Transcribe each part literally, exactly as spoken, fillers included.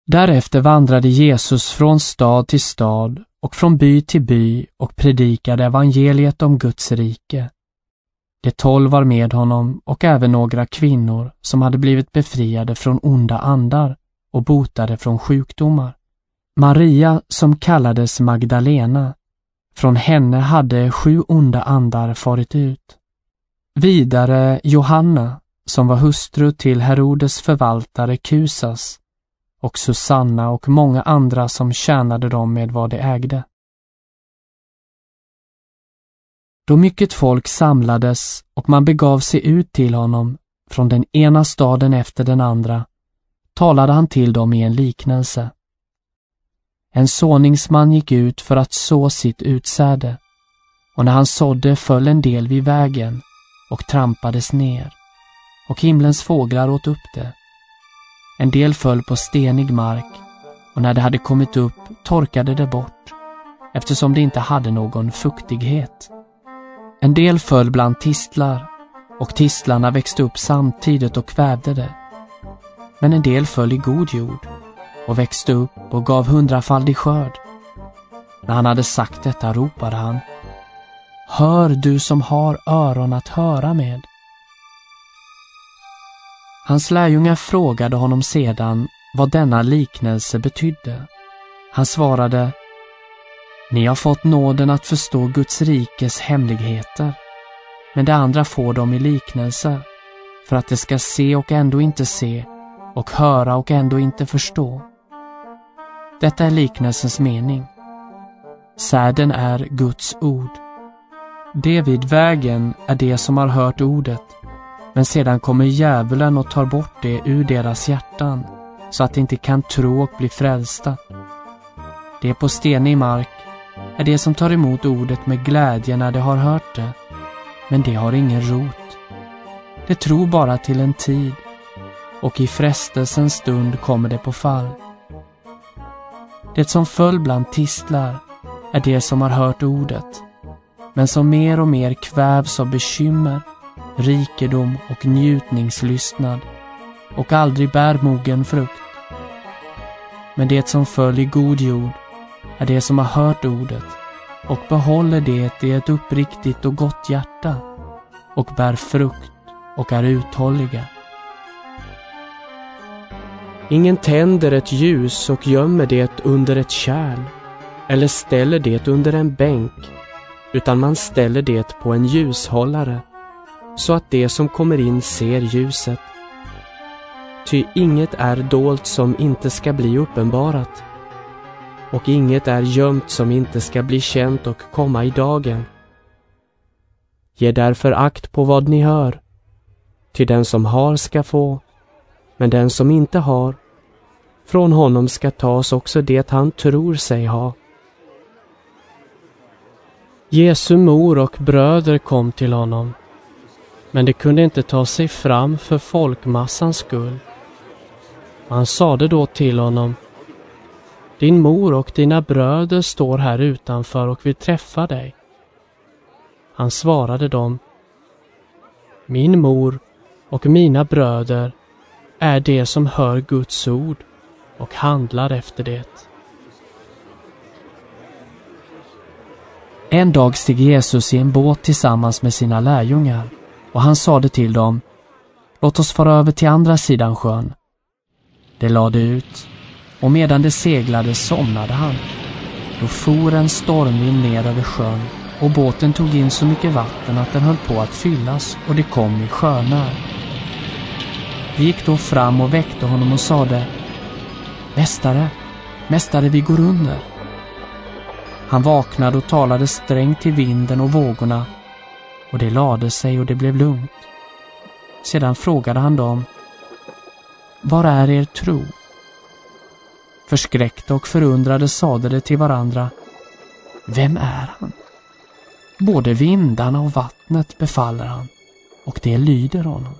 Därefter vandrade Jesus från stad till stad och från by till by och predikade evangeliet om Guds rike. De tolv var med honom och även några kvinnor som hade blivit befriade från onda andar och botade från sjukdomar. Maria, som kallades Magdalena, från henne hade sju onda andar farit ut. Vidare Johanna, som var hustru till Herodes förvaltare Kusas, och Susanna och många andra som tjänade dem med vad de ägde. Då mycket folk samlades och man begav sig ut till honom från den ena staden efter den andra, talade han till dem i en liknelse. En såningsman gick ut för att så sitt utsäde, och när han sådde föll en del vid vägen och trampades ner, och himlens fåglar åt upp det. En del föll på stenig mark, och när det hade kommit upp torkade det bort, eftersom det inte hade någon fuktighet. En del föll bland tistlar, och tistlarna växte upp samtidigt och kvävde det. Men en del föll i god jord, och växte upp och gav hundrafaldig skörd. När han hade sagt detta ropade han: Hör du som har öron att höra med. Hans lärjungar frågade honom sedan vad denna liknelse betydde. Han svarade: Ni har fått nåden att förstå Guds rikes hemligheter, men det andra får dem i liknelser, för att de ska se och ändå inte se, och höra och ändå inte förstå. Detta är liknelsens mening. Säden är Guds ord. Det vid vägen är det som har hört ordet, men sedan kommer djävulen och tar bort det ur deras hjärtan, så att de inte kan tro och bli frälsta. Det på stenig mark är det som tar emot ordet med glädje när de har hört det, men det har ingen rot. Det tror bara till en tid, och i frestelsens stund kommer det på fall. Det som föll bland tistlar är det som har hört ordet, men som mer och mer kvävs av bekymmer, rikedom och njutningslystnad, och aldrig bär mogen frukt. Men det som föll i god jord är det som har hört ordet och behåller det i ett uppriktigt och gott hjärta, och bär frukt och är uthålliga. Ingen tänder ett ljus och gömmer det under ett kärl eller ställer det under en bänk, utan man ställer det på en ljushållare, så att det som kommer in ser ljuset. Ty inget är dolt som inte ska bli uppenbarat, och inget är gömt som inte ska bli känt och komma i dagen. Ge därför akt på vad ni hör, ty den som har ska få, men den som inte har, från honom ska tas också det han tror sig ha. Jesu mor och bröder kom till honom, men de kunde inte ta sig fram för folkmassans skull. Han sade då till honom: Din mor och dina bröder står här utanför och vill träffa dig. Han svarade dem: Min mor och mina bröder är det som hör Guds ord och handlar efter det. En dag steg Jesus i en båt tillsammans med sina lärjungar, och han sade till dem: Låt oss fara över till andra sidan sjön. De lade ut, och medan de seglade somnade han. Då for en stormvind ner över sjön, och båten tog in så mycket vatten att den höll på att fyllas, och det kom i sjönär. Vi gick då fram och väckte honom och sade: Mästare, mästare, vi går under. Han vaknade och talade strängt till vinden och vågorna, och det lade sig och det blev lugnt. Sedan frågade han dem: Var är er tro? Förskräckta och förundrade sade de till varandra: Vem är han? Både vindarna och vattnet befaller han, och det lyder honom.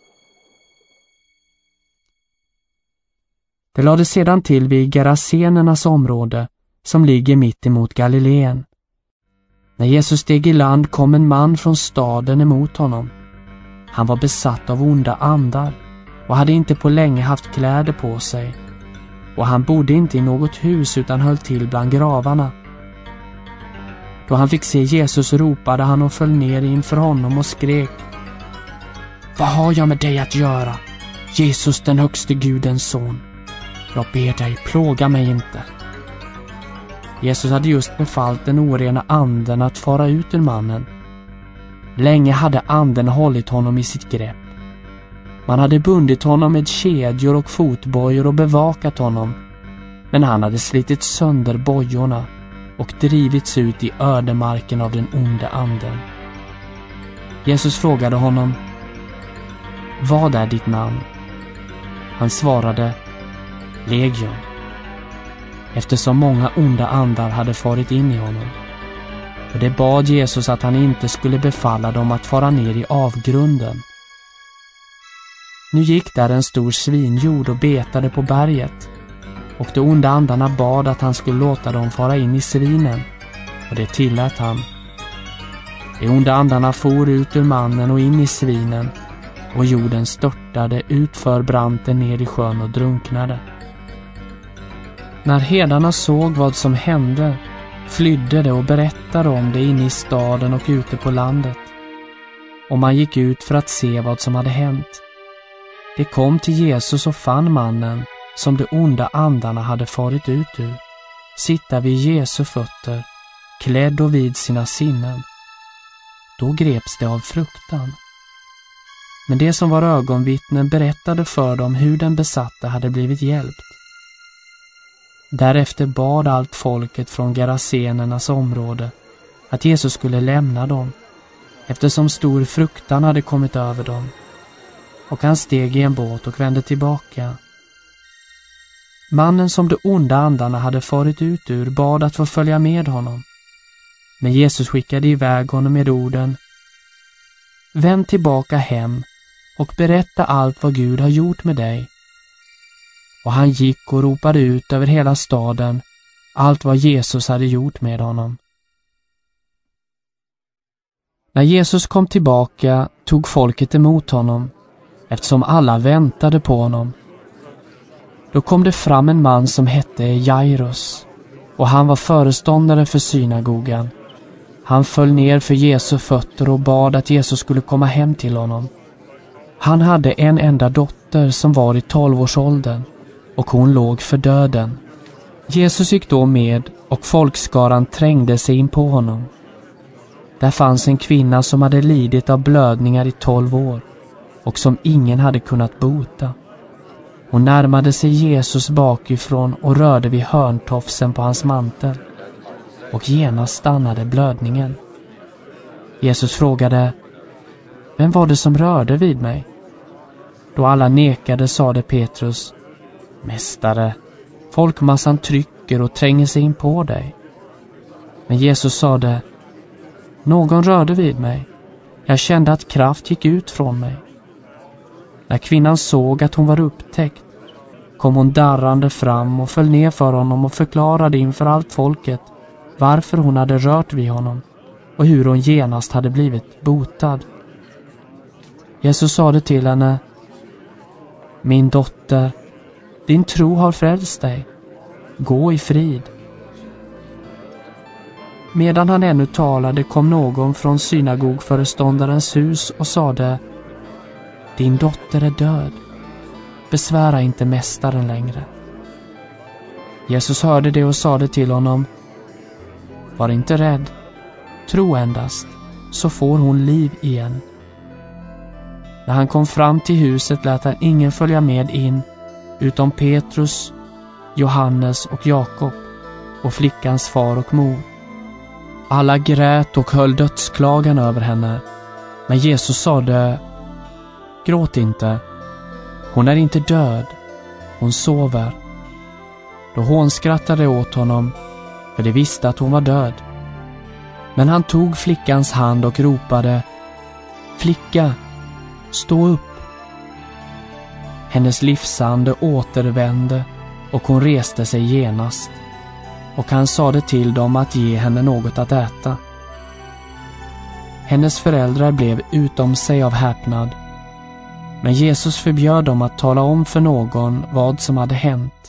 Det lade sedan till vid Gerasenernas område, som ligger mitt emot Galileen. När Jesus steg i land kom en man från staden emot honom. Han var besatt av onda andar och hade inte på länge haft kläder på sig. och han bodde inte i något hus utan höll till bland gravarna. Då han fick se Jesus ropade han och föll ner inför honom och skrek: Vad har jag med dig att göra, Jesus den högste Gudens son? Jag ber dig, plåga mig inte. Jesus hade just befallt den orena anden att fara ut ur mannen. Länge hade anden hållit honom i sitt grepp. Man hade bundit honom med kedjor och fotbojor och bevakat honom, men han hade slitit sönder bojorna och drivits ut i ödemarken av den onde anden. Jesus frågade honom: Vad är ditt namn? Han svarade: Legion, eftersom många onda andar hade farit in i honom. Och det bad Jesus att han inte skulle befalla dem att fara ner i avgrunden. Nu gick där en stor svinjord och betade på berget, och de onda andarna bad att han skulle låta dem fara in i svinen, och det tillät han. De onda andarna for ut ur mannen och in i svinen, och jorden störtade utför branten ner i sjön och drunknade. När herdarna såg vad som hände flydde de och berättade om det inne i staden och ute på landet. Och man gick ut för att se vad som hade hänt. De kom till Jesus och fann mannen som de onda andarna hade farit ut ur, sitta vid Jesu fötter, klädd och vid sina sinnen. Då greps de av fruktan. Men det som var ögonvittnen berättade för dem hur den besatta hade blivit hjälpt. Därefter bad allt folket från Gerasenernas område att Jesus skulle lämna dem, eftersom stor fruktan hade kommit över dem. Och han steg i en båt och vände tillbaka. Mannen som de onda andarna hade farit ut ur bad att få följa med honom. Men Jesus skickade iväg honom med orden: Vänd tillbaka hem och berätta allt vad Gud har gjort med dig. Och han gick och ropade ut över hela staden allt vad Jesus hade gjort med honom. När Jesus kom tillbaka tog folket emot honom, eftersom alla väntade på honom. Då kom det fram en man som hette Jairus, och han var föreståndare för synagogan. Han föll ner för Jesu fötter och bad att Jesus skulle komma hem till honom. Han hade en enda dotter som var i tolvårsåldern, och hon låg för döden. Jesus gick då med, och folkskaran trängde sig in på honom. Där fanns en kvinna som hade lidit av blödningar i tolv år, och som ingen hade kunnat bota. Hon närmade sig Jesus bakifrån och rörde vid hörntofsen på hans mantel, och genast stannade blödningen. Jesus frågade: Vem var det som rörde vid mig? Då alla nekade sade Petrus: Mästare, folkmassan trycker och tränger sig in på dig. Men Jesus sade: Någon rörde vid mig. Jag kände att kraft gick ut från mig. När kvinnan såg att hon var upptäckt kom hon darrande fram och föll ner för honom och förklarade inför allt folket varför hon hade rört vid honom och hur hon genast hade blivit botad. Jesus sade till henne: Min dotter, din tro har frälst dig. Gå i frid. Medan han ännu talade kom någon från synagogföreståndarens hus och sade: Din dotter är död. Besvära inte mästaren längre. Jesus hörde det och sade till honom: Var inte rädd. Tro endast, så får hon liv igen. När han kom fram till huset lät han ingen följa med in, utom Petrus, Johannes och Jakob och flickans far och mor. Alla grät och höll dödsklagan över henne, men Jesus sade: Gråt inte. Hon är inte död. Hon sover. Då hånskrattade åt honom, för de visste att hon var död. Men han tog flickans hand och ropade: Flicka, stå upp. Hennes livsande återvände och hon reste sig genast. Och han sade till dem att ge henne något att äta. Hennes föräldrar blev utom sig av häpnad. Men Jesus förbjöd dem att tala om för någon vad som hade hänt